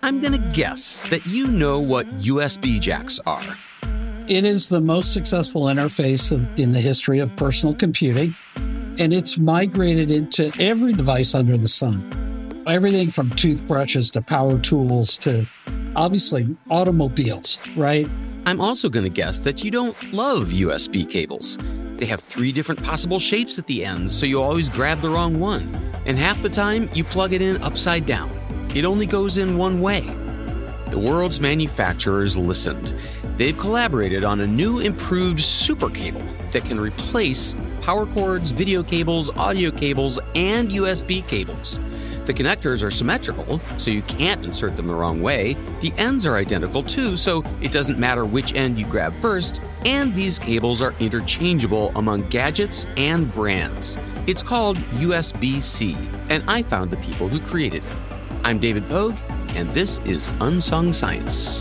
I'm going to guess that you know what USB jacks are. It is the most successful interface in the history of personal computing, and it's migrated into every device under the sun. Everything from toothbrushes to power tools to, obviously, automobiles, right? I'm also going to guess that you don't love USB cables. They have 3 different possible shapes at the ends, so you always grab the wrong one. And half the time, you plug it in upside down. It only goes in one way. The world's manufacturers listened. They've collaborated on a new improved super cable that can replace power cords, video cables, audio cables, and USB cables. The connectors are symmetrical, so you can't insert them the wrong way. The ends are identical too, so it doesn't matter which end you grab first. And these cables are interchangeable among gadgets and brands. It's called USB-C, and I found the people who created it. I'm David Pogue, and this is Unsung Science.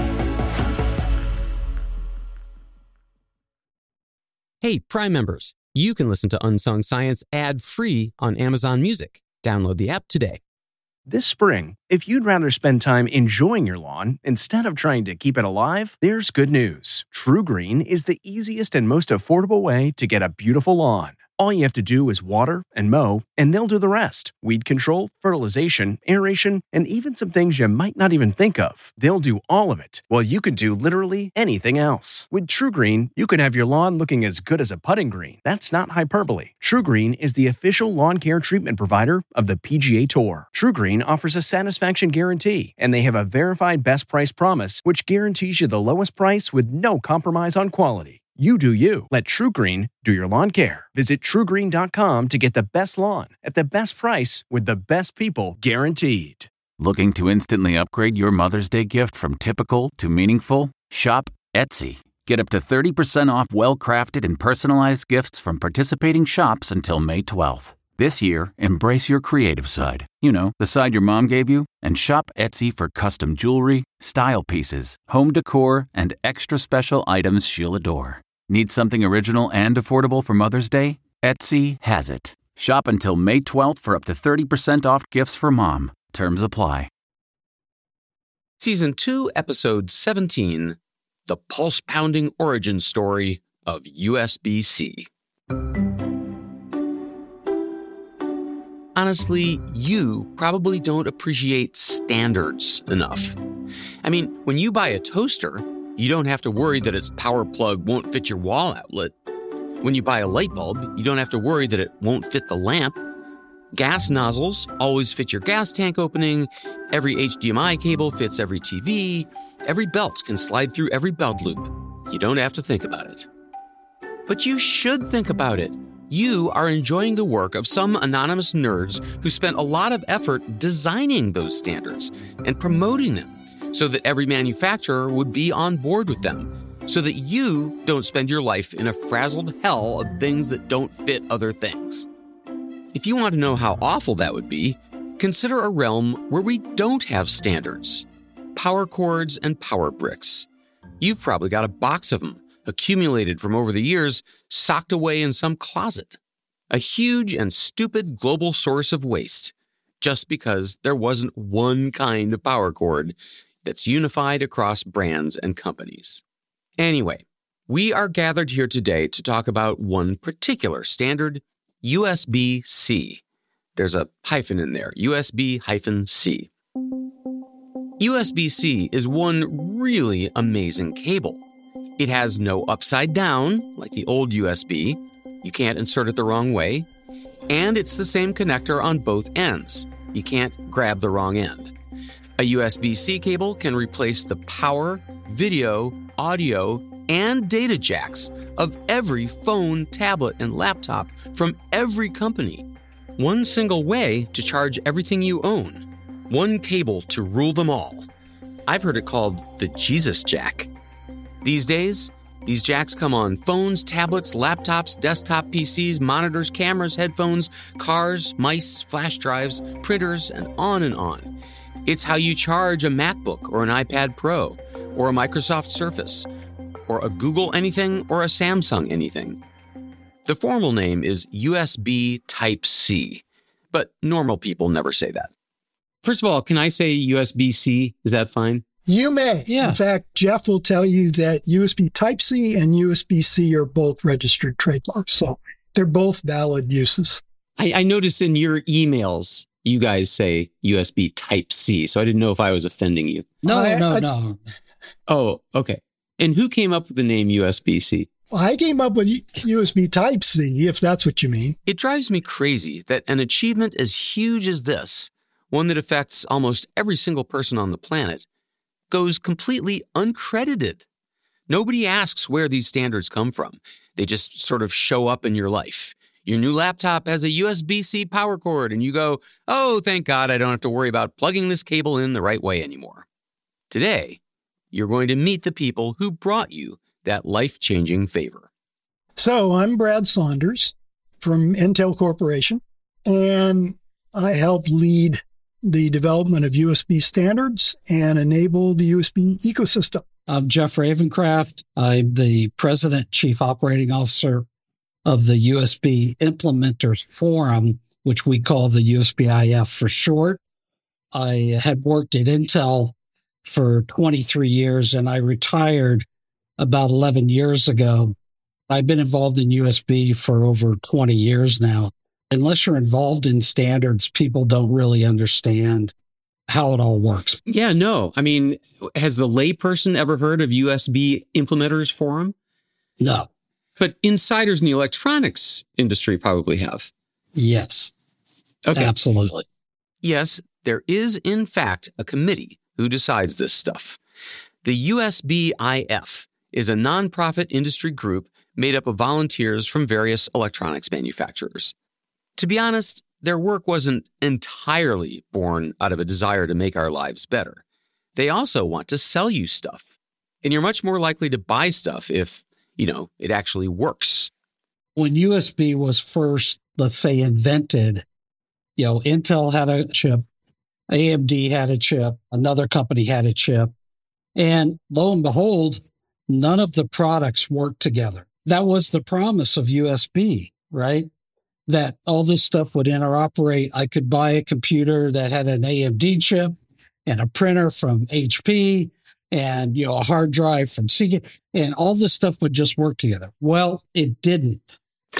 Hey, Prime members, you can listen to Unsung Science ad-free on Amazon Music. Download the app today. This spring, if you'd rather spend time enjoying your lawn instead of trying to keep it alive, there's good news. TruGreen is the easiest and most affordable way to get a beautiful lawn. All you have to do is water and mow, and they'll do the rest. Weed control, fertilization, aeration, and even some things you might not even think of. They'll do all of it, while you can do literally anything else. With TruGreen, you can have your lawn looking as good as a putting green. That's not hyperbole. TruGreen is the official lawn care treatment provider of the PGA Tour. TruGreen offers a satisfaction guarantee, and they have a verified best price promise, which guarantees you the lowest price with no compromise on quality. You do you. Let TruGreen do your lawn care. Visit TruGreen.com to get the best lawn at the best price with the best people guaranteed. Looking to instantly upgrade your Mother's Day gift from typical to meaningful? Shop Etsy. Get up to 30% off well-crafted and personalized gifts from participating shops until May 12th. This year, embrace your creative side. You know, the side your mom gave you. And shop Etsy for custom jewelry, style pieces, home decor, and extra special items she'll adore. Need something original and affordable for Mother's Day? Etsy has it. Shop until May 12th for up to 30% off gifts for mom. Terms apply. Season 2, Episode 17, The Pulse-Pounding Origin Story of USB-C. Honestly, you probably don't appreciate standards enough. I mean, when you buy a toaster, you don't have to worry that its power plug won't fit your wall outlet. When you buy a light bulb, you don't have to worry that it won't fit the lamp. Gas nozzles always fit your gas tank opening. Every HDMI cable fits every TV. Every belt can slide through every belt loop. You don't have to think about it. But you should think about it. You are enjoying the work of some anonymous nerds who spent a lot of effort designing those standards and promoting them so that every manufacturer would be on board with them, so that you don't spend your life in a frazzled hell of things that don't fit other things. If you want to know how awful that would be, consider a realm where we don't have standards. Power cords and power bricks. You've probably got a box of them, accumulated from over the years, socked away in some closet. A huge and stupid global source of waste, just because there wasn't one kind of power cord that's unified across brands and companies. Anyway, we are gathered here today to talk about one particular standard, USB-C. There's a hyphen in there, USB-C. USB-C is one really amazing cable. It has no upside down, like the old USB. You can't insert it the wrong way. And it's the same connector on both ends. You can't grab the wrong end. A USB-C cable can replace the power, video, audio, and data jacks of every phone, tablet, and laptop from every company. One single way to charge everything you own. One cable to rule them all. I've heard it called the Jesus Jack. These days, these jacks come on phones, tablets, laptops, desktop PCs, monitors, cameras, headphones, cars, mice, flash drives, printers, and on and on. It's how you charge a MacBook or an iPad Pro or a Microsoft Surface or a Google anything or a Samsung anything. The formal name is USB Type-C, but normal people never say that. First of all, can I say USB-C? Is that fine? You may. Yeah. In fact, Jeff will tell you that USB Type-C and USB-C are both registered trademarks. So they're both valid uses. I noticed in your emails, you guys say USB Type-C, so I didn't know if I was offending you. No. Oh, okay. And who came up with the name USB-C? I came up with USB Type-C, if that's what you mean. It drives me crazy that an achievement as huge as this, one that affects almost every single person on the planet, goes completely uncredited. Nobody asks where these standards come from. They just sort of show up in your life. Your new laptop has a USB-C power cord, and you go, oh, thank God I don't have to worry about plugging this cable in the right way anymore. Today, you're going to meet the people who brought you that life-changing favor. So I'm Brad Saunders from Intel Corporation, and I help lead the development of USB standards and enable the USB ecosystem. I'm Jeff Ravencraft. I'm the President, Chief Operating Officer of the USB Implementers Forum, which we call the USB-IF for short. I had worked at Intel for 23 years, and I retired about 11 years ago. I've been involved in USB for over 20 years now. Unless you're involved in standards, people don't really understand how it all works. Yeah, no. I mean, has the layperson ever heard of USB Implementers Forum? No. But insiders in the electronics industry probably have. Yes. Okay. Absolutely. Yes, there is, in fact, a committee who decides this stuff. The USB-IF is a nonprofit industry group made up of volunteers from various electronics manufacturers. To be honest, their work wasn't entirely born out of a desire to make our lives better. They also want to sell you stuff. And you're much more likely to buy stuff if, it actually works. When USB was first, let's say, invented, Intel had a chip, AMD had a chip, another company had a chip, and lo and behold, none of the products worked together. That was the promise of USB, right? That all this stuff would interoperate. I could buy a computer that had an AMD chip and a printer from HP and, a hard drive from Seagate, and all this stuff would just work together. Well, it didn't.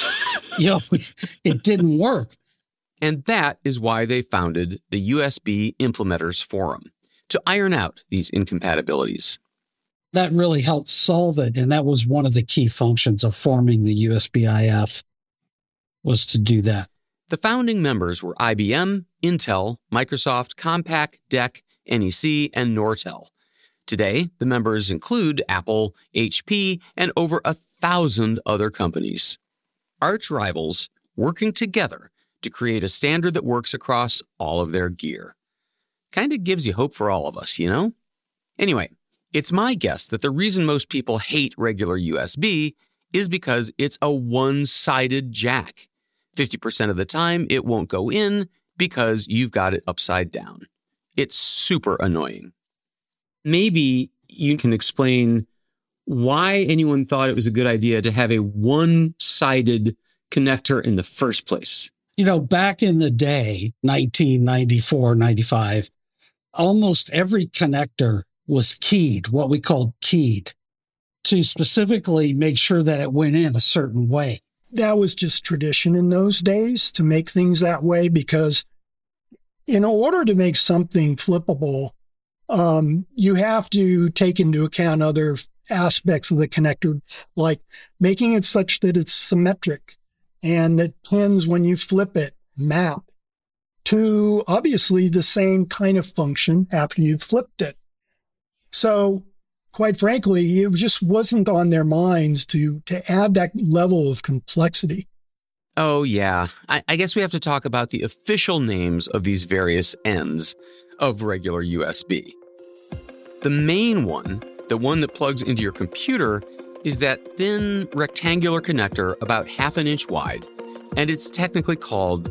It didn't work. And that is why they founded the USB Implementers Forum, to iron out these incompatibilities. That really helped solve it, and that was one of the key functions of forming the USB-IF, was to do that. The founding members were IBM, Intel, Microsoft, Compaq, DEC, NEC, and Nortel. Today, the members include Apple, HP, and over 1,000 other companies. Arch rivals working together to create a standard that works across all of their gear. Kind of gives you hope for all of us, Anyway, it's my guess that the reason most people hate regular USB is because it's a one-sided jack. 50% of the time, it won't go in because you've got it upside down. It's super annoying. Maybe you can explain why anyone thought it was a good idea to have a one-sided connector in the first place. Back in the day, 1994, 95, almost every connector was keyed, what we called keyed, to specifically make sure that it went in a certain way. That was just tradition in those days to make things that way, because in order to make something flippable, you have to take into account other aspects of the connector, like making it such that it's symmetric and that pins, when you flip it, map to obviously the same kind of function after you've flipped it. So quite frankly, it just wasn't on their minds to add that level of complexity. Oh, yeah. I guess we have to talk about the official names of these various ends of regular USB. The main one, the one that plugs into your computer, is that thin rectangular connector about 1/2 inch wide, and it's technically called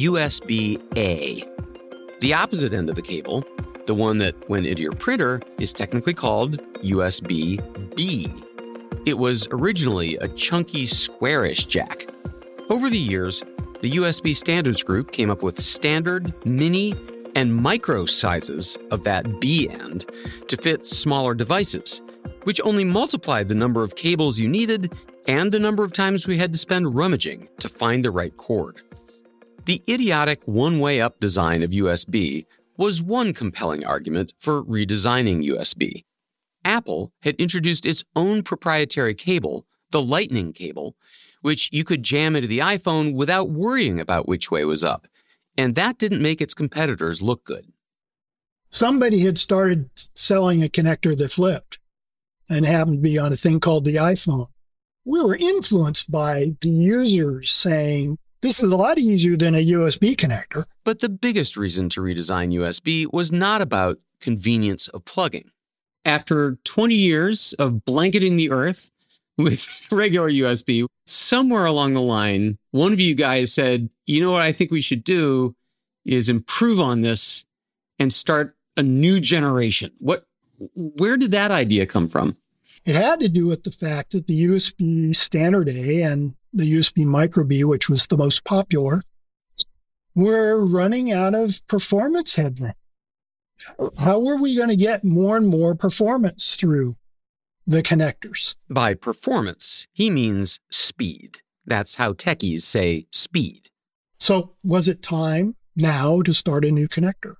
USB-A. The opposite end of the cable, the one that went into your printer, is technically called USB-B. It was originally a chunky, squarish jack. Over the years, the USB Standards Group came up with Standard, Mini, and micro sizes of that B end to fit smaller devices, which only multiplied the number of cables you needed and the number of times we had to spend rummaging to find the right cord. The idiotic one-way up design of USB was one compelling argument for redesigning USB. Apple had introduced its own proprietary cable, the Lightning cable, which you could jam into the iPhone without worrying about which way was up. And that didn't make its competitors look good. Somebody had started selling a connector that flipped and happened to be on a thing called the iPhone. We were influenced by the users saying, this is a lot easier than a USB connector. But the biggest reason to redesign USB was not about convenience of plugging. After 20 years of blanketing the earth with regular USB, somewhere along the line, one of you guys said, you know what I think we should do is improve on this and start a new generation. Where did that idea come from? It had to do with the fact that the USB standard A and the USB micro B, which was the most popular, were running out of performance headroom. How were we going to get more and more performance through the connectors? By performance, he means speed. That's how techies say speed. So was it time now to start a new connector?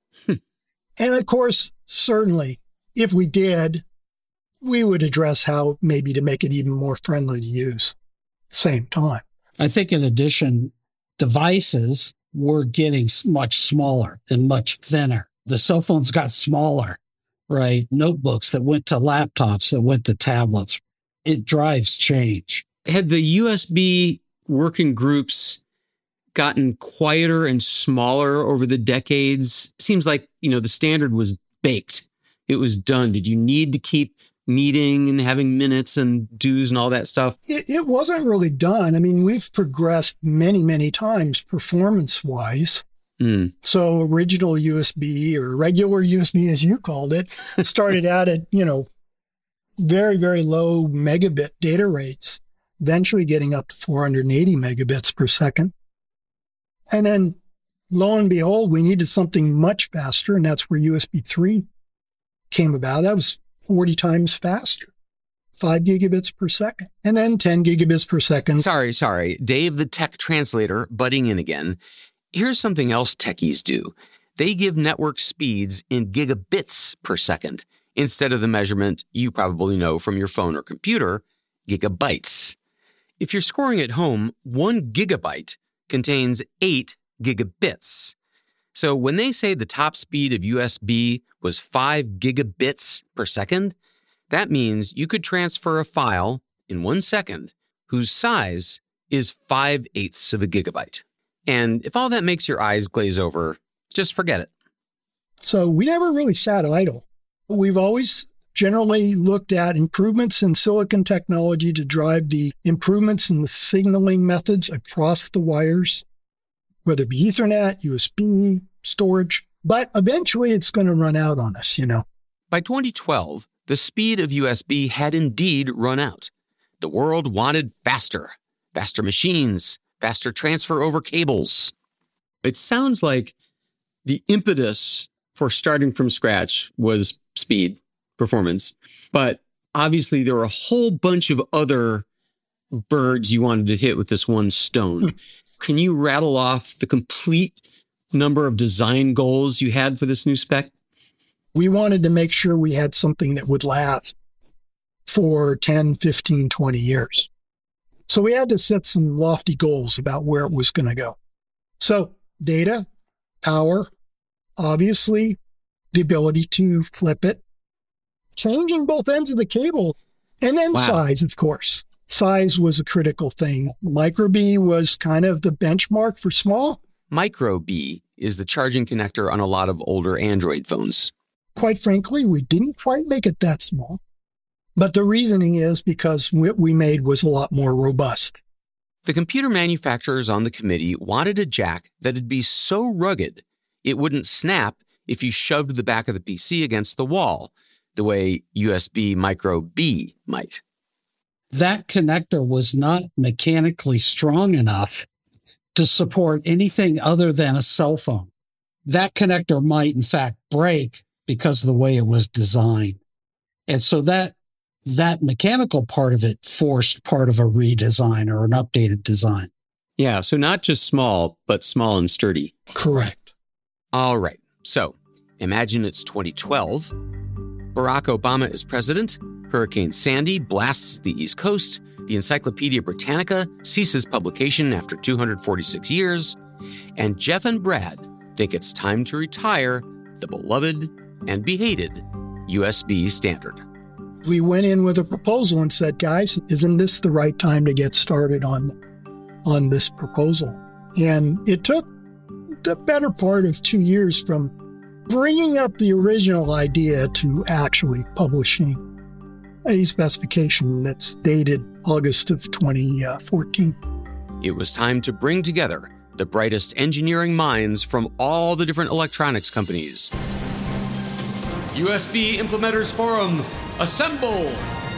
And of course, certainly, if we did, we would address how maybe to make it even more friendly to use at the same time. I think in addition, devices were getting much smaller and much thinner. The cell phones got smaller, right? Notebooks that went to laptops, that went to tablets. It drives change. Had the USB working groups gotten quieter and smaller over the decades? Seems like, the standard was baked. It was done. Did you need to keep meeting and having minutes and dues and all that stuff? It wasn't really done. I mean, we've progressed many, many times performance-wise. So original USB or regular USB, as you called it, started out at, very, very low megabit data rates, eventually getting up to 480 megabits per second. And then lo and behold, we needed something much faster, and that's where USB 3 came about. That was 40 times faster, 5 gigabits per second, and then 10 gigabits per second. Sorry. Dave, the tech translator, butting in again. Here's something else techies do. They give network speeds in gigabits per second instead of the measurement you probably know from your phone or computer, gigabytes. If you're scoring at home, 1 gigabyte contains 8 gigabits. So when they say the top speed of USB was 5 gigabits per second, that means you could transfer a file in 1 second whose size is 5/8 of a gigabyte. And if all that makes your eyes glaze over, just forget it. So we never really sat idle. We've always generally looked at improvements in silicon technology to drive the improvements in the signaling methods across the wires, whether it be Ethernet, USB, storage. But eventually it's going to run out on us, By 2012, the speed of USB had indeed run out. The world wanted faster machines, faster transfer over cables. It sounds like the impetus for starting from scratch was speed, performance, but obviously there were a whole bunch of other birds you wanted to hit with this one stone. Can you rattle off the complete number of design goals you had for this new spec? We wanted to make sure we had something that would last for 10, 15, 20 years. So we had to set some lofty goals about where it was going to go. So data, power, obviously the ability to flip it, changing both ends of the cable, and then size, of course. Size was a critical thing. Micro B was kind of the benchmark for small. Micro B is the charging connector on a lot of older Android phones. Quite frankly, we didn't quite make it that small. But the reasoning is because what we made was a lot more robust. The computer manufacturers on the committee wanted a jack that'd be so rugged it wouldn't snap if you shoved the back of the PC against the wall, the way USB Micro B might. That connector was not mechanically strong enough to support anything other than a cell phone. that connector might in fact break because of the way it was designed. And so that mechanical part of it forced part of a redesign or an updated design. Yeah, so not just small, but small and sturdy. Correct. All right, so imagine it's 2012. Barack Obama is president. Hurricane Sandy blasts the East Coast. The Encyclopedia Britannica ceases publication after 246 years. And Jeff and Brad think it's time to retire the beloved and behated USB standard. We went in with a proposal and said, guys, isn't this the right time to get started on this proposal? And it took the better part of 2 years from bringing up the original idea to actually publishing a specification that's dated August of 2014. It was time to bring together the brightest engineering minds from all the different electronics companies. USB Implementers Forum, assemble!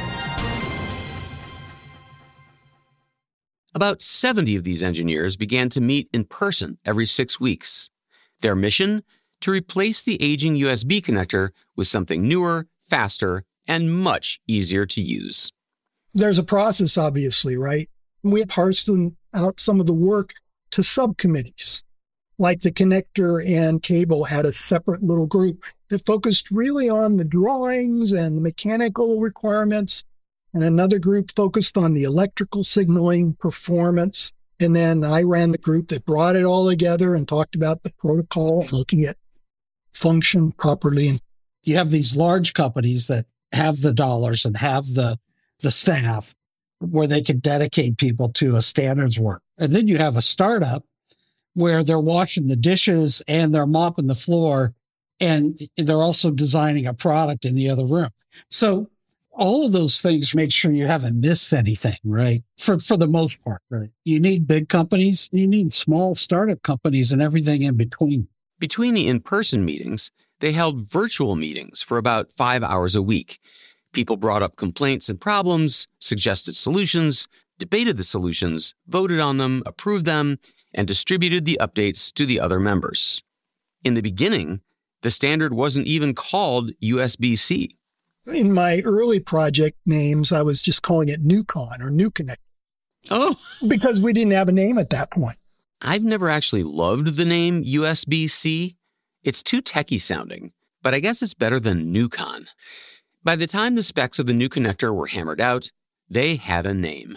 About 70 of these engineers began to meet in person every 6 weeks. Their mission? To replace the aging USB connector with something newer, faster, and much easier to use. There's a process, obviously, right? We parsed out some of the work to subcommittees. Like the connector and cable had a separate little group that focused really on the drawings and the mechanical requirements. And another group focused on the electrical signaling performance. And then I ran the group that brought it all together and talked about the protocol, looking at function properly. You have these large companies that have the dollars and have the staff where they can dedicate people to a standards work. And then you have a startup where they're washing the dishes and they're mopping the floor and they're also designing a product in the other room. So all of those things make sure you haven't missed anything, right? For the most part, right? You need big companies, you need small startup companies and everything in between. Between the in-person meetings, they held virtual meetings for about 5 hours a week. People brought up complaints and problems, suggested solutions, debated the solutions, voted on them, approved them, and distributed the updates to the other members. In the beginning, the standard wasn't even called USB-C. In my early project names, I was just calling it NewCon or NewConnect. Oh! Because we didn't have a name at that point. I've never actually loved the name USB-C. It's too techy sounding, but I guess it's better than NewCon. By the time the specs of the new connector were hammered out, they had a name.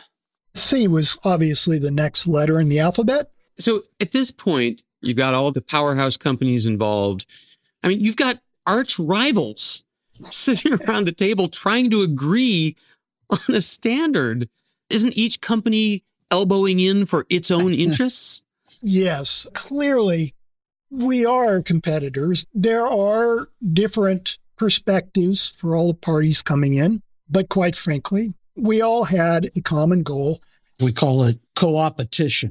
C was obviously the next letter in the alphabet. So at this point, you've got all the powerhouse companies involved. I mean, you've got arch rivals sitting around the table trying to agree on a standard. Isn't each company elbowing in for its own interests? Yes, clearly we are competitors. There are different perspectives for all the parties coming in, but quite frankly, we all had a common goal. We call it co-opetition.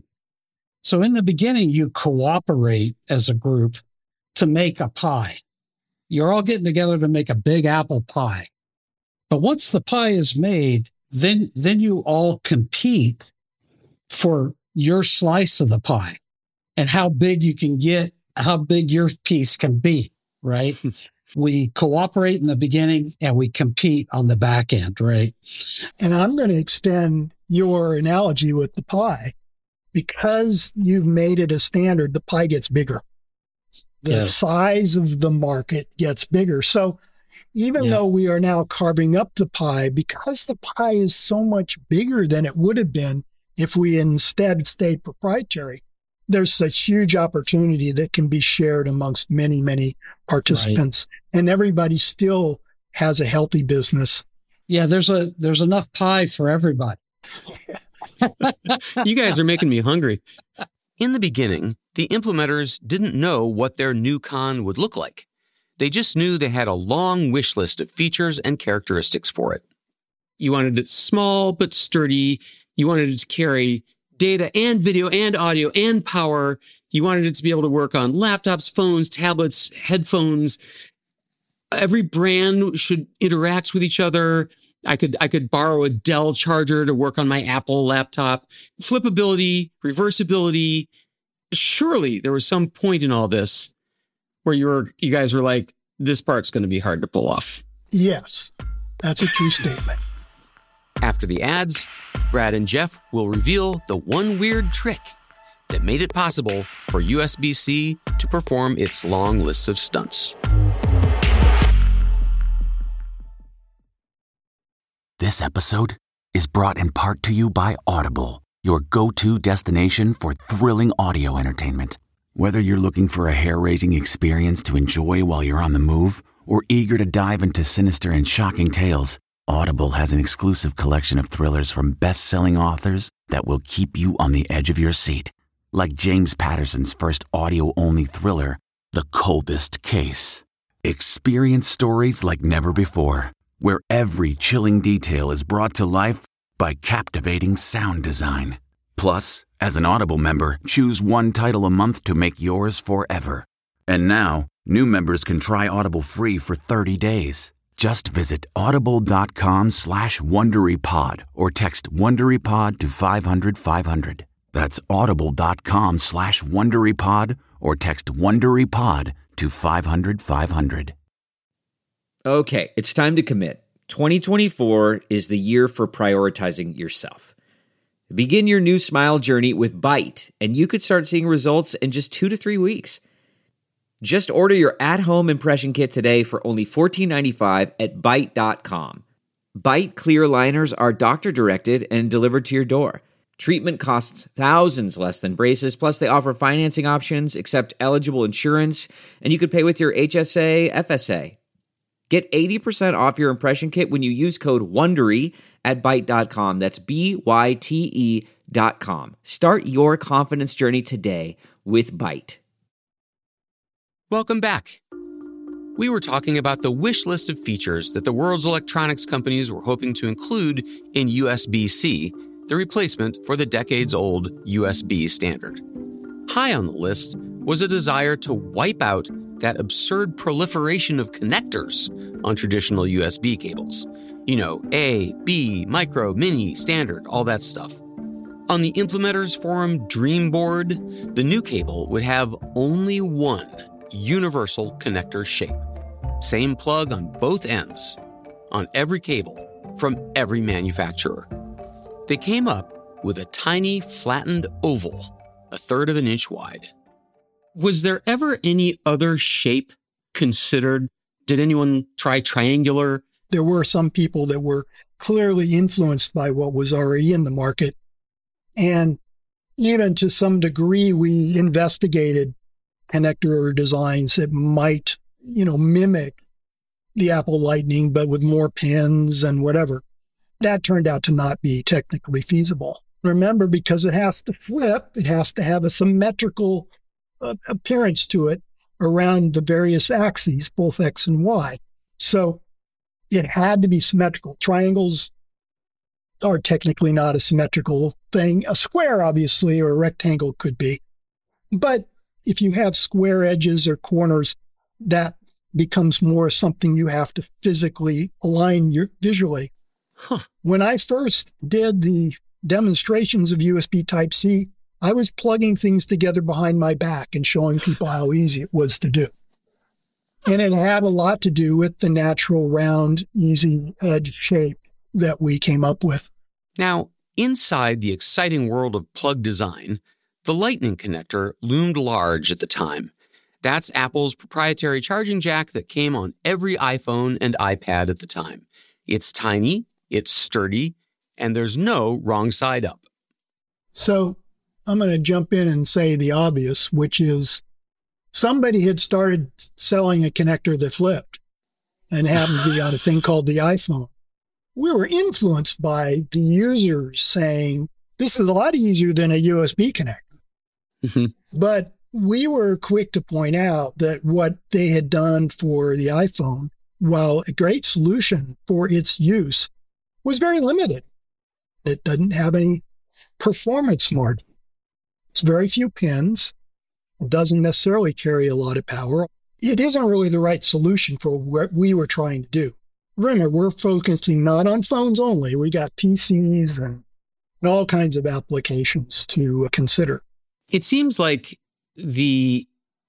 So in the beginning, you cooperate as a group to make a pie. You're all getting together to make a big apple pie. But once the pie is made, then you all compete for your slice of the pie and how big you can get, how big your piece can be, right? We cooperate in the beginning and we compete on the back end, right? And I'm going to extend your analogy with the pie. Because you've made it a standard, the pie gets bigger. The size of the market gets bigger. So even though we are now carving up the pie, because the pie is so much bigger than it would have been if we instead stayed proprietary, there's a huge opportunity that can be shared amongst many, many participants. Right. And everybody still has a healthy business. Yeah, there's enough pie for everybody. You guys are making me hungry. In the beginning, the implementers didn't know what their new con would look like. They just knew they had a long wish list of features and characteristics for it. You wanted it small but sturdy. You wanted it to carry data and video and audio and power. You wanted it to be able to work on laptops, phones, tablets, headphones. Every brand should interact with each other. I could borrow a Dell charger to work on my Apple laptop. Flippability, reversibility. Surely there was some point in all this where you guys were like, this part's going to be hard to pull off? Yes, that's a true statement. After the ads, Brad and Jeff will reveal the one weird trick that made it possible for USB-C to perform its long list of stunts. This episode is brought in part to you by Audible, your go-to destination for thrilling audio entertainment. Whether you're looking for a hair-raising experience to enjoy while you're on the move or eager to dive into sinister and shocking tales, Audible has an exclusive collection of thrillers from best-selling authors that will keep you on the edge of your seat. Like James Patterson's first audio-only thriller, The Coldest Case. Experience stories like never before, where every chilling detail is brought to life by captivating sound design. Plus, as an Audible member, choose one title a month to make yours forever. And now, new members can try Audible free for 30 days. Just visit audible.com/WonderyPod or text WonderyPod to 500-500. That's audible.com/WonderyPod or text WonderyPod to 500-500. Okay, it's time to commit. 2024 is the year for prioritizing yourself. Begin your new smile journey with Byte, and you could start seeing results in just 2 to 3 weeks. Just order your at-home impression kit today for only $14.95 at Byte.com. Byte clear liners are doctor-directed and delivered to your door. Treatment costs thousands less than braces, plus they offer financing options, accept eligible insurance, and you could pay with your HSA, FSA. Get 80% off your impression kit when you use code WONDERY at Byte.com. That's BYTE.com. Start your confidence journey today with Byte. Welcome back. We were talking about the wish list of features that the world's electronics companies were hoping to include in USB-C, the replacement for the decades-old USB standard. High on the list was a desire to wipe out that absurd proliferation of connectors on traditional USB cables. You know, A, B, micro, mini, standard, all that stuff. On the implementers forum Dreamboard, the new cable would have only one universal connector shape. Same plug on both ends, on every cable, from every manufacturer. They came up with a tiny flattened oval, 1/3 of an inch wide. Was there ever any other shape considered? Did anyone try triangular? There were some people that were clearly influenced by what was already in the market. And even to some degree, we investigated connector designs that might, mimic the Apple Lightning, but with more pins and whatever. That turned out to not be technically feasible. Remember, because it has to flip, it has to have a symmetrical appearance to it around the various axes, both X and Y. So it had to be symmetrical. Triangles are technically not a symmetrical thing. A square, obviously, or a rectangle could be. But if you have square edges or corners, that becomes more something you have to physically align visually. When I first did the demonstrations of USB Type-C, I was plugging things together behind my back and showing people how easy it was to do. And it had a lot to do with the natural round, easy edge shape that we came up with. Now, inside the exciting world of plug design, the Lightning connector loomed large at the time. That's Apple's proprietary charging jack that came on every iPhone and iPad at the time. It's tiny, it's sturdy, and there's no wrong side up. So I'm going to jump in and say the obvious, which is somebody had started selling a connector that flipped and happened to be on a thing called the iPhone. We were influenced by the users saying, this is a lot easier than a USB connector. Mm-hmm. But we were quick to point out that what they had done for the iPhone, while a great solution for its use, was very limited. It doesn't have any performance margin. It's very few pins. It doesn't necessarily carry a lot of power. It isn't really the right solution for what we were trying to do. Remember, we're focusing not on phones only. We got PCs and all kinds of applications to consider. It seems like the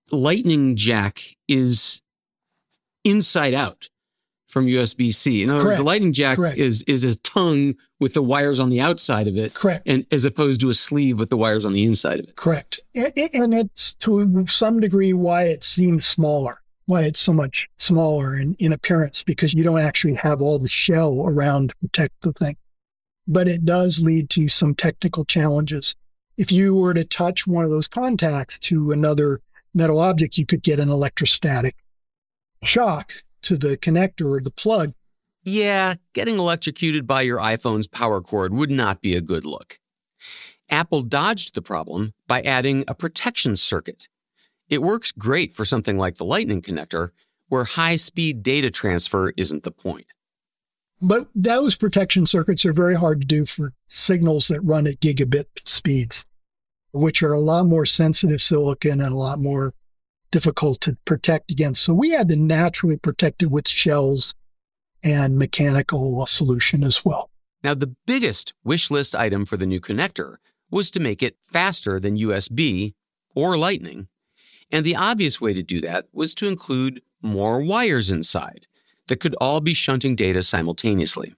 Lightning jack is inside out from USB-C. In other words, the Lightning jack is a tongue with the wires on the outside of it. Correct. And as opposed to a sleeve with the wires on the inside of it. Correct. And it's to some degree why it seems smaller, why it's so much smaller in appearance, because you don't actually have all the shell around to protect the thing. But it does lead to some technical challenges. If you were to touch one of those contacts to another metal object, you could get an electrostatic shock to the connector or the plug. Yeah, getting electrocuted by your iPhone's power cord would not be a good look. Apple dodged the problem by adding a protection circuit. It works great for something like the Lightning connector, where high-speed data transfer isn't the point. But those protection circuits are very hard to do for signals that run at gigabit speeds, which are a lot more sensitive silicon and a lot more difficult to protect against. So we had to naturally protect it with shells and mechanical solution as well. Now, the biggest wish list item for the new connector was to make it faster than USB or Lightning. And the obvious way to do that was to include more wires inside that could all be shunting data simultaneously.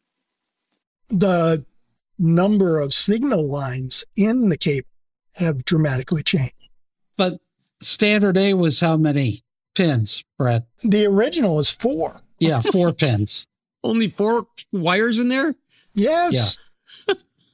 The number of signal lines in the cable have dramatically changed. But standard A was how many pins, Brad? The original is 4. Yeah, 4 pins. Only 4 wires in there? Yes. Yeah.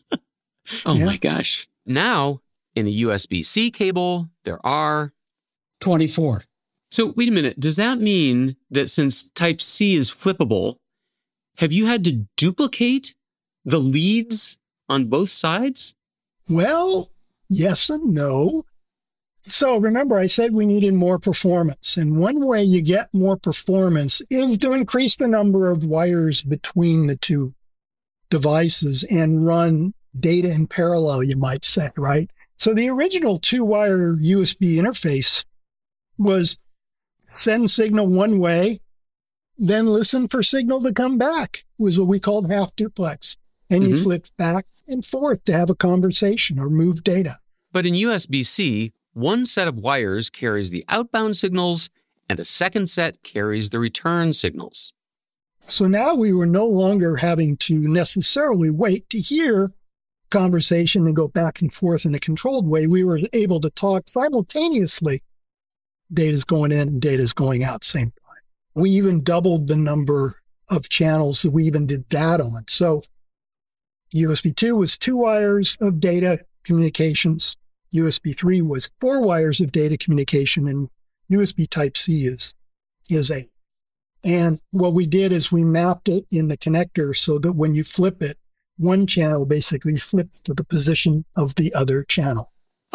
My gosh. Now, in a USB-C cable, there are 24. So wait a minute. Does that mean that since Type-C is flippable, have you had to duplicate the leads on both sides? Well, yes and no. So remember, I said we needed more performance. And one way you get more performance is to increase the number of wires between the two devices and run data in parallel, you might say, right? So the original 2-wire USB interface was send signal one way, then listen for signal to come back. It was what we called half duplex. And you flipped back and forth to have a conversation or move data. But in USB-C, one set of wires carries the outbound signals and a second set carries the return signals. So now we were no longer having to necessarily wait to hear conversation and go back and forth in a controlled way. We were able to talk simultaneously. Data's going in and data's going out at the same time. We even doubled the number of channels that we even did that on. So USB 2 was 2 wires of data communications. USB 3 was 4 wires of data communication, and USB Type-C is 8. And what we did is we mapped it in the connector so that when you flip it, one channel basically flips to the position of the other channel.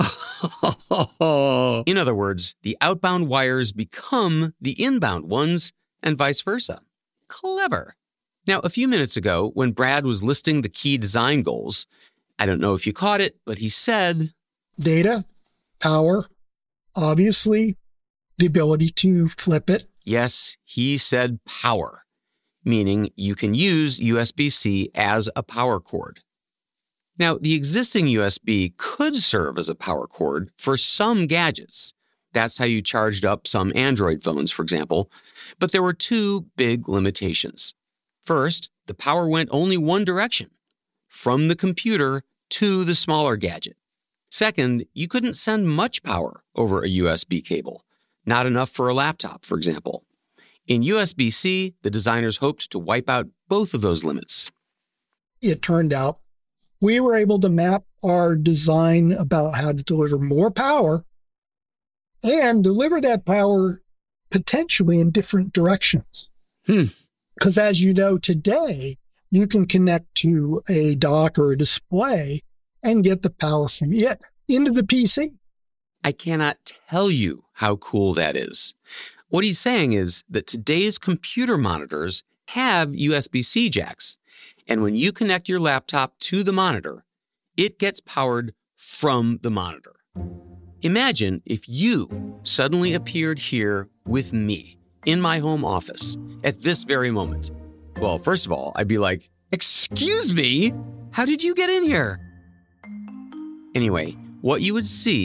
In other words, the outbound wires become the inbound ones and vice versa. Clever. Now, a few minutes ago, when Brad was listing the key design goals, I don't know if you caught it, but he said, data, power, obviously the ability to flip it. Yes, he said power, meaning you can use USB-C as a power cord. Now, the existing USB could serve as a power cord for some gadgets. That's how you charged up some Android phones, for example. But there were 2 big limitations. First, the power went only one direction, from the computer to the smaller gadget. Second, you couldn't send much power over a USB cable, not enough for a laptop, for example. In USB-C, the designers hoped to wipe out both of those limits. It turned out we were able to map our design about how to deliver more power and deliver that power potentially in different directions. Because as you know, today, you can connect to a dock or a display and get the power from it into the PC. I cannot tell you how cool that is. What he's saying is that today's computer monitors have USB-C jacks. And when you connect your laptop to the monitor, it gets powered from the monitor. Imagine if you suddenly appeared here with me in my home office at this very moment. Well, first of all, I'd be like, "Excuse me? How did you get in here?" Anyway, what you would see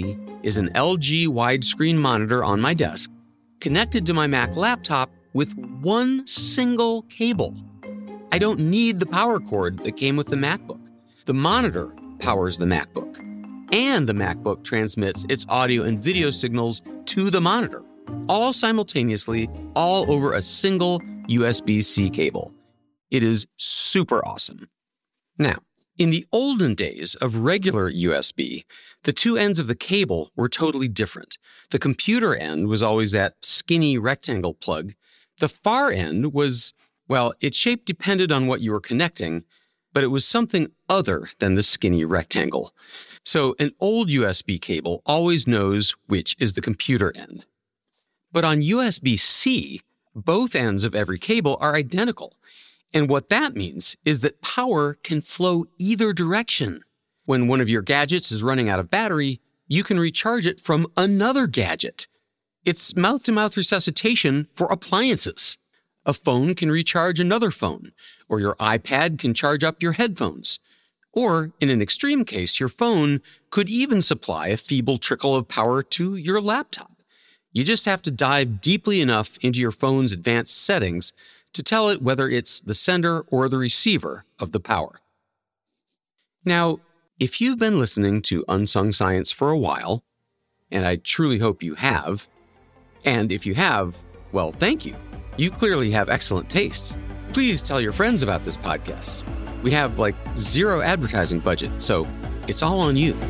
is an LG widescreen monitor on my desk, connected to my Mac laptop with one single cable. I don't need the power cord that came with the MacBook. The monitor powers the MacBook, and the MacBook transmits its audio and video signals to the monitor, all simultaneously, all over a single USB-C cable. It is super awesome. Now, in the olden days of regular USB, the two ends of the cable were totally different. The computer end was always that skinny rectangle plug. The far end was, well, its shape depended on what you were connecting, but it was something other than the skinny rectangle. So an old USB cable always knows which is the computer end. But on USB-C, both ends of every cable are identical. And what that means is that power can flow either direction. When one of your gadgets is running out of battery, you can recharge it from another gadget. It's mouth-to-mouth resuscitation for appliances. A phone can recharge another phone, or your iPad can charge up your headphones. Or, in an extreme case, your phone could even supply a feeble trickle of power to your laptop. You just have to dive deeply enough into your phone's advanced settings to tell it whether it's the sender or the receiver of the power. Now, if you've been listening to Unsung Science for a while, and I truly hope you have, and if you have, well, thank you. You clearly have excellent taste. Please tell your friends about this podcast. We have like zero advertising budget, so it's all on you.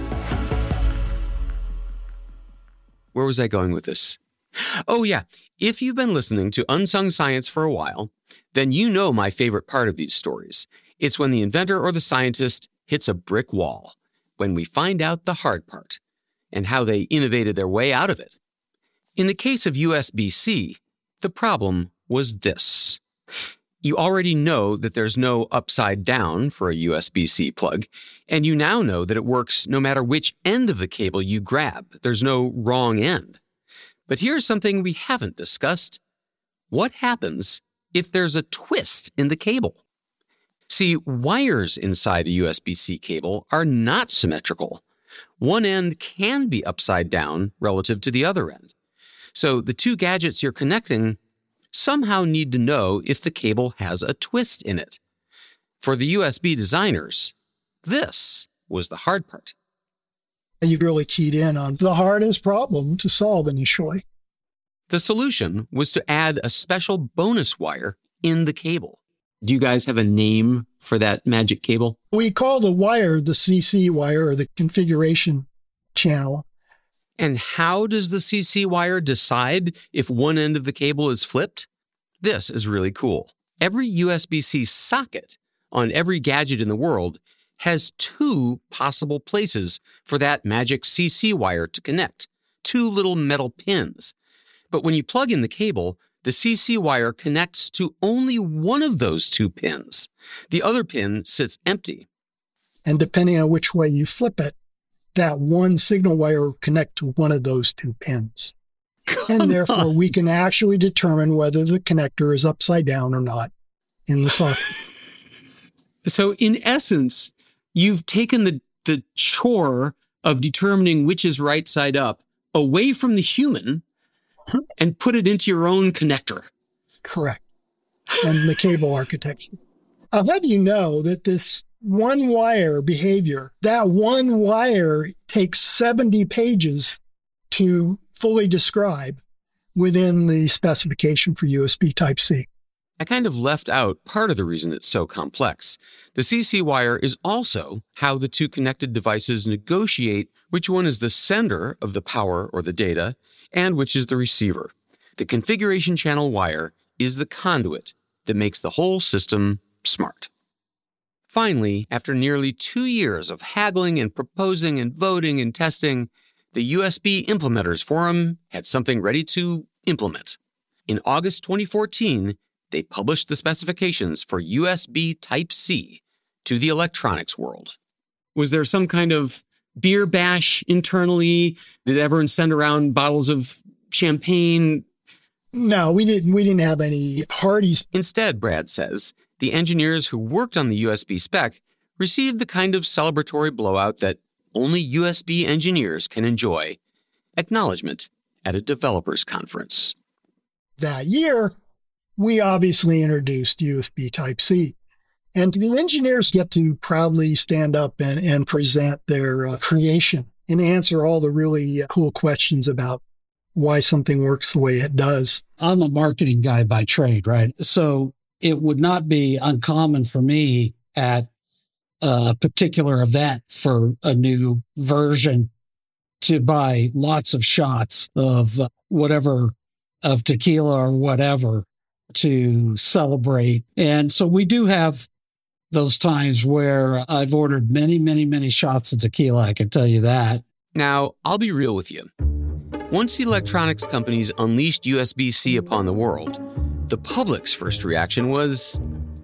Where was I going with this? Oh yeah, if you've been listening to Unsung Science for a while, then you know my favorite part of these stories. It's when the inventor or the scientist hits a brick wall, when we find out the hard part, and how they innovated their way out of it. In the case of USB-C, the problem was this. You already know that there's no upside down for a USB-C plug, and you now know that it works no matter which end of the cable you grab. There's no wrong end. But here's something we haven't discussed. What happens if there's a twist in the cable? See, wires inside a USB-C cable are not symmetrical. One end can be upside down relative to the other end. So the two gadgets you're connecting somehow need to know if the cable has a twist in it. For the USB designers, this was the hard part. You really keyed in on the hardest problem to solve initially. The solution was to add a special bonus wire in the cable. Do you guys have a name for that magic cable? We call the wire the CC wire, or the configuration channel. And how does the CC wire decide if one end of the cable is flipped? This is really cool. Every USB-C socket on every gadget in the world has two possible places for that magic CC wire to connect, two little metal pins. But when you plug in the cable, the CC wire connects to only one of those two pins. The other pin sits empty. And depending on which way you flip it, that one signal wire will connect to one of those two pins. And therefore, we can actually determine whether the connector is upside down or not in the socket. So in essence, you've taken the chore of determining which is right side up away from the human and put it into your own connector. Correct. And the cable architecture. I'll have you know that this one wire behavior, that one wire takes 70 pages to fully describe within the specification for USB Type-C. I kind of left out part of the reason it's so complex. The CC wire is also how the two connected devices negotiate which one is the sender of the power or the data and which is the receiver. The configuration channel wire is the conduit that makes the whole system smart. Finally, after nearly 2 years of haggling and proposing and voting and testing, the USB Implementers Forum had something ready to implement. In August 2014, they published the specifications for USB Type-C to the electronics world. Was there some kind of beer bash internally? Did everyone send around bottles of champagne? No, we didn't have any parties. Instead, Brad says, the engineers who worked on the USB spec received the kind of celebratory blowout that only USB engineers can enjoy. acknowledgement at a developers conference. That year, we obviously introduced USB Type-C. And the engineers get to proudly stand up and present their creation and answer all the really cool questions about why something works the way it does. I'm a marketing guy by trade, right? So it would not be uncommon for me at a particular event for a new version to buy lots of shots of whatever, of tequila or whatever to celebrate. And so we do have those times where I've ordered many, many, many shots of tequila. I can tell you that. Now, I'll be real with you. Once the electronics companies unleashed USB-C upon the world, the public's first reaction was,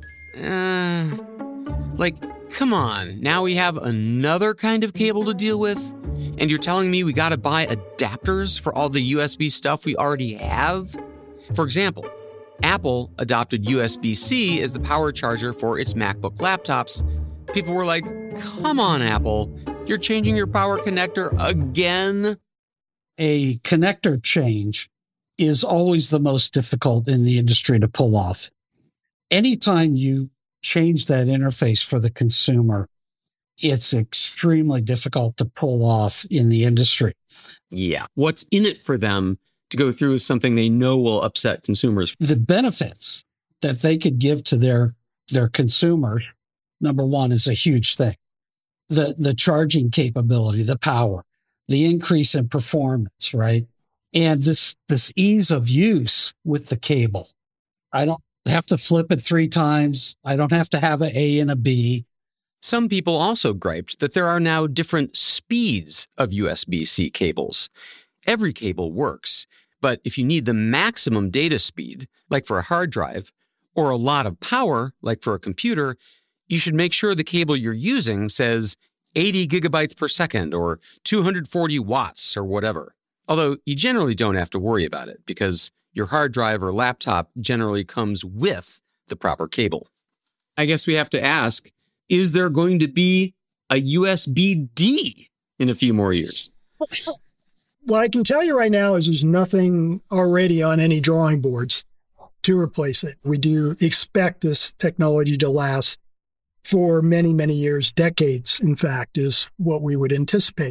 come on, now we have another kind of cable to deal with? And you're telling me we gotta buy adapters for all the USB stuff we already have? For example, Apple adopted USB-C as the power charger for its MacBook laptops. People were like, come on, Apple, you're changing your power connector again? A connector change is always the most difficult in the industry to pull off. Anytime you change that interface for the consumer, it's extremely difficult to pull off in the industry. Yeah. What's in it for them to go through is something they know will upset consumers? The benefits that they could give to their consumers, number one, is a huge thing. The charging capability, the power, the increase in performance, right? And this ease of use with the cable. I don't have to flip it 3 times. I don't have to have an A and a B. Some people also griped that there are now different speeds of USB-C cables. Every cable works, but if you need the maximum data speed, like for a hard drive, or a lot of power, like for a computer, you should make sure the cable you're using says 80 gigabytes per second or 240 watts or whatever. Although you generally don't have to worry about it because your hard drive or laptop generally comes with the proper cable. I guess we have to ask, is there going to be a USB-D in a few more years? What I can tell you right now is there's nothing already on any drawing boards to replace it. We do expect this technology to last for many, many years, decades, in fact, is what we would anticipate.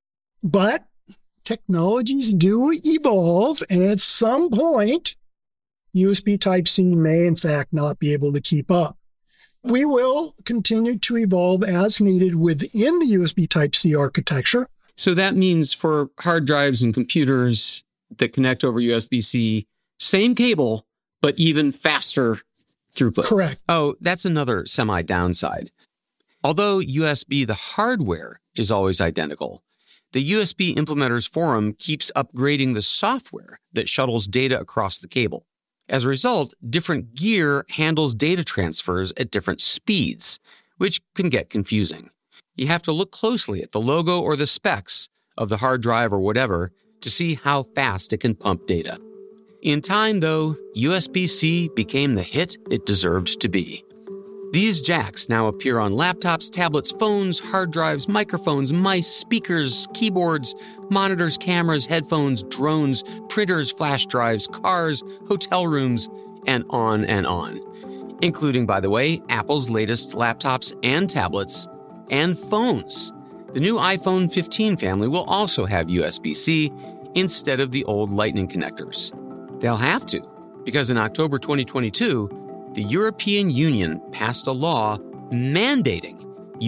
But technologies do evolve, and at some point, USB Type-C may, in fact, not be able to keep up. We will continue to evolve as needed within the USB Type-C architecture. So that means for hard drives and computers that connect over USB-C, same cable, but even faster throughput. Correct. Oh, that's another semi-downside. Although USB, the hardware, is always identical, the USB Implementers Forum keeps upgrading the software that shuttles data across the cable. As a result, different gear handles data transfers at different speeds, which can get confusing. You have to look closely at the logo or the specs of the hard drive or whatever to see how fast it can pump data. In time, though, USB-C became the hit it deserved to be. These jacks now appear on laptops, tablets, phones, hard drives, microphones, mice, speakers, keyboards, monitors, cameras, headphones, drones, printers, flash drives, cars, hotel rooms, and on, including, by the way, Apple's latest laptops and tablets and phones. The new iPhone 15 family will also have USB-C instead of the old Lightning connectors. They'll have to, because in October 2022, the European Union passed a law mandating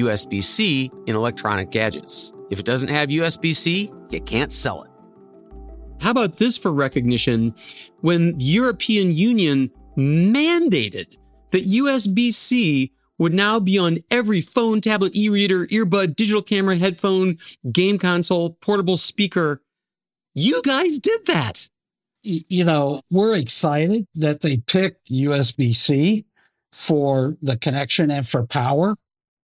USB-C in electronic gadgets. If it doesn't have USB-C, you can't sell it. How about this for recognition? When the European Union mandated that USB-C would now be on every phone, tablet, e-reader, earbud, digital camera, headphone, game console, portable speaker, you guys did that. You know, we're excited that they picked USB-C for the connection and for power.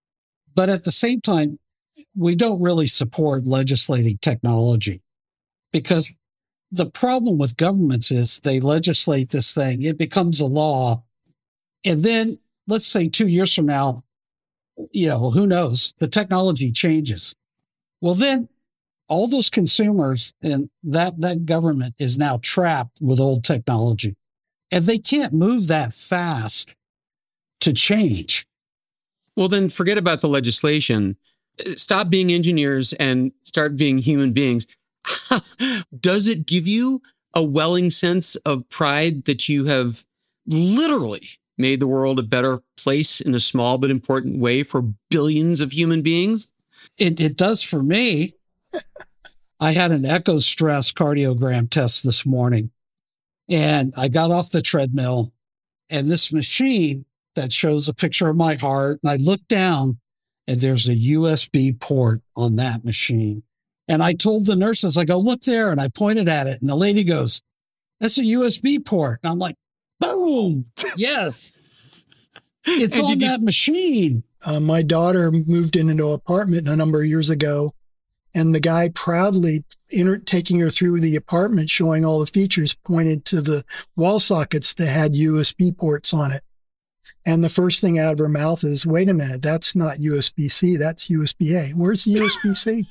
But at the same time, we don't really support legislating technology because the problem with governments is they legislate this thing. It becomes a law. And then let's say 2 years from now, who knows? The technology changes. Well, then all those consumers and that government is now trapped with old technology. And they can't move that fast to change. Well, then forget about the legislation. Stop being engineers and start being human beings. Does it give you a welling sense of pride that you have literally made the world a better place in a small but important way for billions of human beings? It does for me. I had an echo stress cardiogram test this morning, and I got off the treadmill, and this machine that shows a picture of my heart, and I looked down, and there's a USB port on that machine. And I told the nurses, I go, look there, and I pointed at it, and the lady goes, that's a USB port. And I'm like, boom, yes. It's on that machine. My daughter moved into an apartment a number of years ago, and the guy proudly taking her through the apartment, showing all the features, pointed to the wall sockets that had USB ports on it. And the first thing out of her mouth is, wait a minute, that's not USB-C, that's USB-A. Where's the USB-C?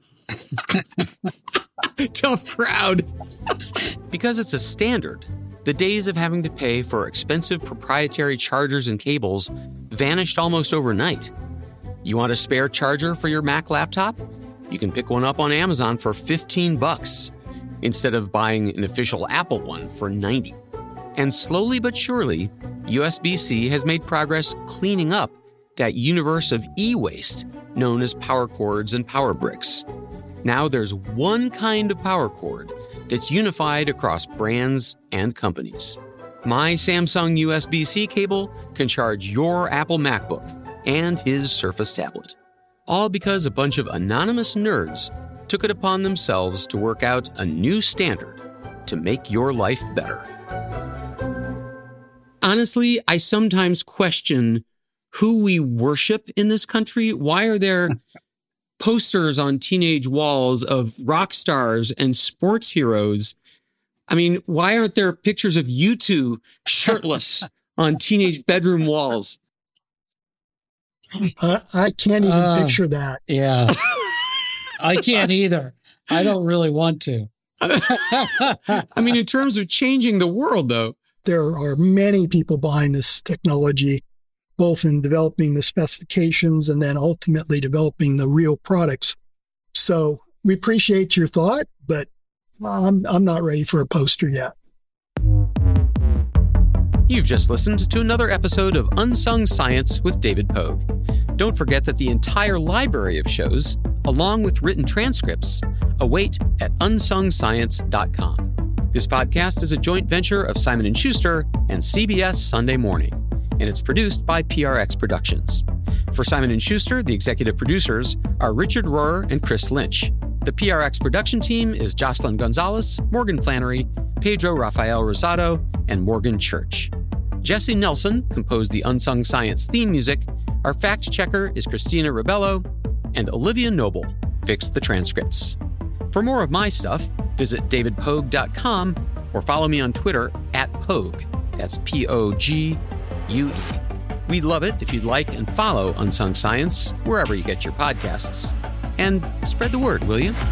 Tough crowd. Because it's a standard, the days of having to pay for expensive proprietary chargers and cables vanished almost overnight. You want a spare charger for your Mac laptop? You can pick one up on Amazon for $15 instead of buying an official Apple one for $90. And slowly but surely, USB-C has made progress cleaning up that universe of e-waste known as power cords and power bricks. Now there's one kind of power cord that's unified across brands and companies. My Samsung USB-C cable can charge your Apple MacBook and his Surface tablet. All because a bunch of anonymous nerds took it upon themselves to work out a new standard to make your life better. Honestly, I sometimes question who we worship in this country. Why are there posters on teenage walls of rock stars and sports heroes? I mean, why aren't there pictures of you two shirtless on teenage bedroom walls? I can't even picture that. Yeah. I can't either. I don't really want to. I mean, in terms of changing the world, though. There are many people behind this technology, both in developing the specifications and then ultimately developing the real products. So we appreciate your thought, but I'm not ready for a poster yet. You've just listened to another episode of Unsung Science with David Pogue. Don't forget that the entire library of shows, along with written transcripts, await at unsungscience.com. This podcast is a joint venture of Simon & Schuster and CBS Sunday Morning, and it's produced by PRX Productions. For Simon & Schuster, the executive producers are Richard Rohrer and Chris Lynch. The PRX production team is Jocelyn Gonzalez, Morgan Flannery, Pedro Rafael Rosado, and Morgan Church. Jesse Nelson composed the Unsung Science theme music. Our fact checker is Christina Ribello, and Olivia Noble fixed the transcripts. For more of my stuff, visit davidpogue.com or follow me on Twitter @Pogue. That's Pogue. We'd love it if you'd like and follow Unsung Science wherever you get your podcasts. And spread the word, will you?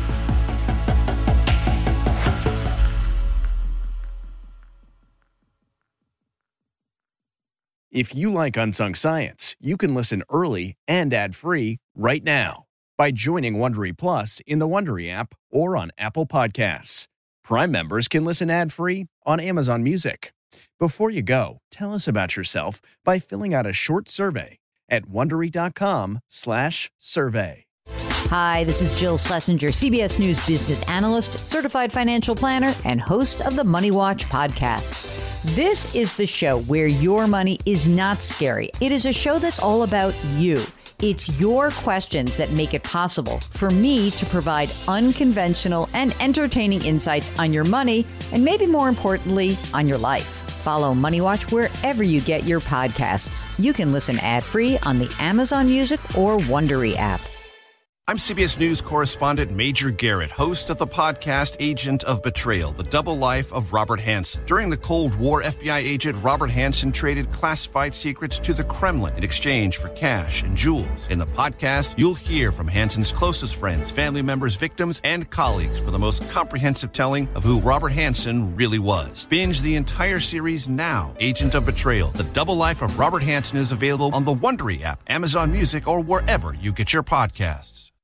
If you like Unsung Science, you can listen early and ad-free right now by joining Wondery Plus in the Wondery app or on Apple Podcasts. Prime members can listen ad-free on Amazon Music. Before you go, tell us about yourself by filling out a short survey at Wondery.com/survey. Hi, this is Jill Schlesinger, CBS News business analyst, certified financial planner, and host of the Money Watch podcast. This is the show where your money is not scary. It is a show that's all about you. It's your questions that make it possible for me to provide unconventional and entertaining insights on your money, and maybe more importantly, on your life. Follow Money Watch wherever you get your podcasts. You can listen ad-free on the Amazon Music or Wondery app. I'm CBS News correspondent Major Garrett, host of the podcast Agent of Betrayal, The Double Life of Robert Hanssen. During the Cold War, FBI agent Robert Hanssen traded classified secrets to the Kremlin in exchange for cash and jewels. In the podcast, you'll hear from Hanssen's closest friends, family members, victims, and colleagues for the most comprehensive telling of who Robert Hanssen really was. Binge the entire series now. Agent of Betrayal, The Double Life of Robert Hanssen is available on the Wondery app, Amazon Music, or wherever you get your podcasts.